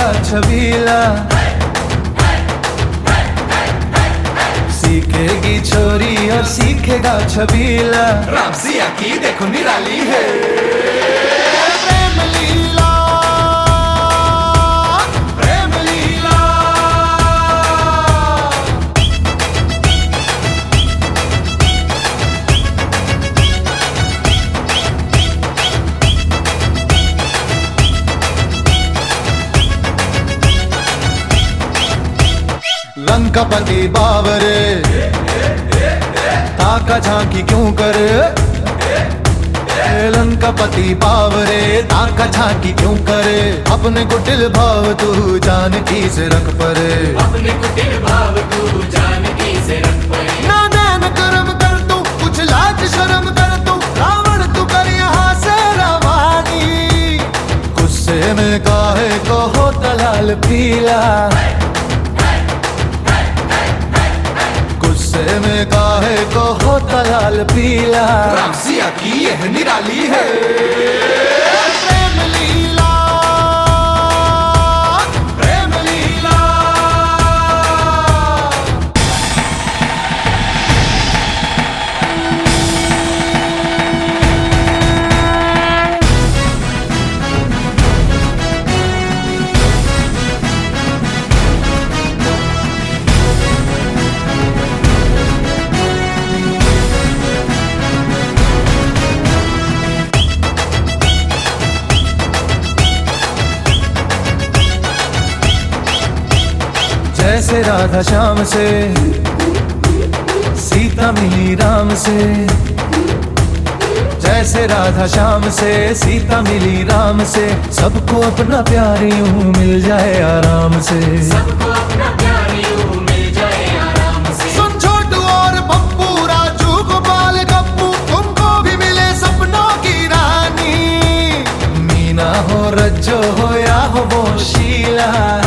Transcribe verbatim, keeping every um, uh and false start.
छबीला, सीखेगी छोरी और सीखेगा छबीला। रामसिया की देखो निराली है प्रेम लीला, प्रेम लीला। लंकापति बावरे ताका झांकी क्यों करे, लंकापति बावरे ताका झांकी क्यों करे। अपने कुटिल भाव तू जानकी से रख परे, अपने कुटिल भाव तू जानकी से रख परे। नादान कर्म कर तू, कुछ लाज शर्म कर तू, रावण तू कर यहाँ से रवानी। गुस्से में काहे को होता लाल पीला, गुस्से में काहे को होता लाल पीला। रामसिया की यह निराली है प्रेम लीला, प्रेम लीला। जैसे राधा श्याम से सीता मिली राम से, जैसे राधा श्याम से सीता मिली राम से। सबको अपना प्यार यूं मिल जाए आराम से, सबको अपना प्यार यूं मिल जाए आराम से। सुन छोटू और पप्पू, राजू गोपाल गप्पू, तुमको भी मिले सपनों की रानी। मीना हो रज्जो हो या हो वो शीला,